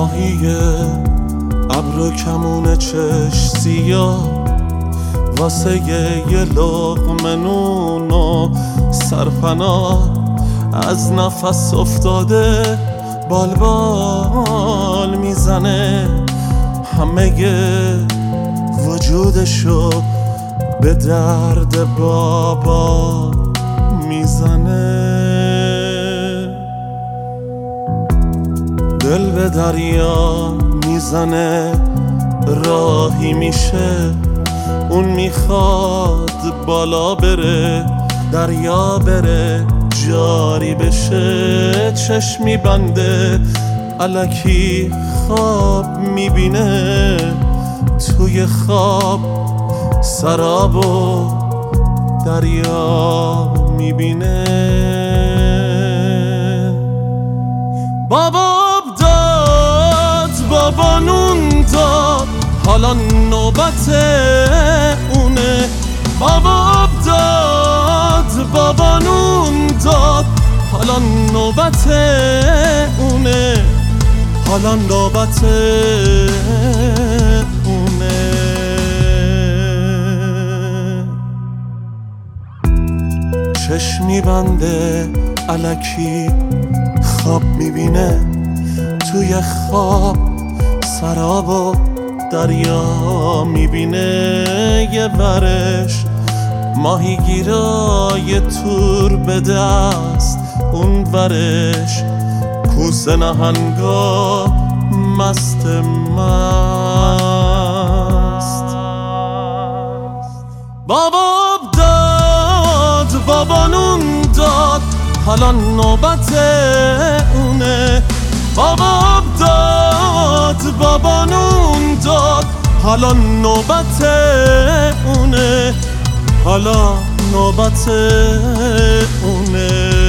ماهی ابر و کمون چشم سیاه واسه یه لقمه نون و سرپناه از نفس افتاده بالبال میزنه، همه وجودشو به درد بابا میزنه. دل به دریا میزنه راهی میشه، اون میخواد بالا بره دریا بره جاری بشه، چشمی بنده الکی خواب میبینه، توی خواب سراب و دریا میبینه. بابا داد بابا نون داد حالا نوبت اونه، بابا داد بابا نون داد حالا نوبت اونه، حالا نوبت اونه. چشمی بنده الکی خواب میبینه، توی خواب سراب و دریا میبینه، یه ورش ماهیگیرای تور به دست، اون ورش کوسه نهنگا مست مست. بابا داد بابا نون داد حالا نوبت اونه، بابا داد بابا نون داد حالا نوبت اونه، حالا نوبت اونه.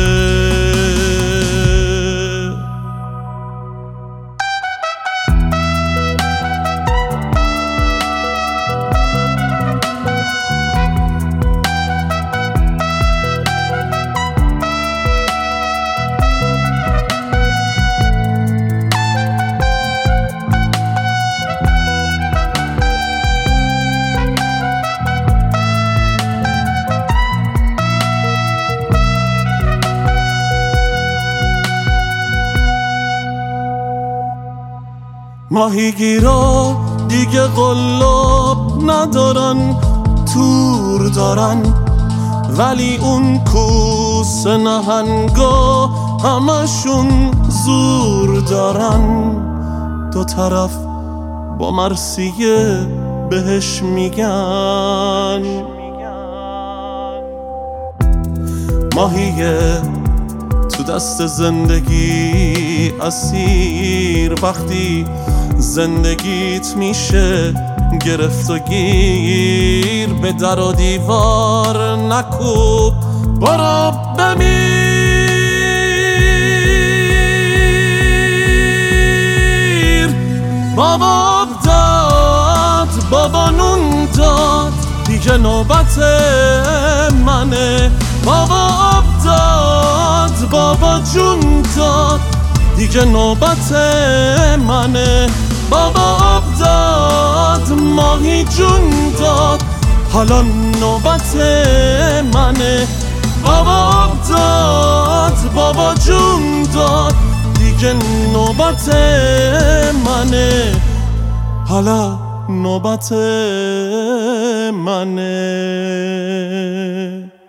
ماهیگیرا دیگه قلاب ندارن تور دارن، ولی اون کوسه نهنگا همشون زور دارن، دو طرف با مرثیه بهش میگن. ماهیه تو دست زندگی اسیر، وقتی زندگیت میشه گرفت و گیر، به در و دیوار نکوب برو بمیر. بابا داد بابا نون داد دیگه نوبت منه، بابا داد بابا جون داد دیگه نوبت منه، بابا داد ماهی جون داد حالا نوبت منه، بابا داد بابا جون داد دیگه نوبت منه، حالا نوبت منه.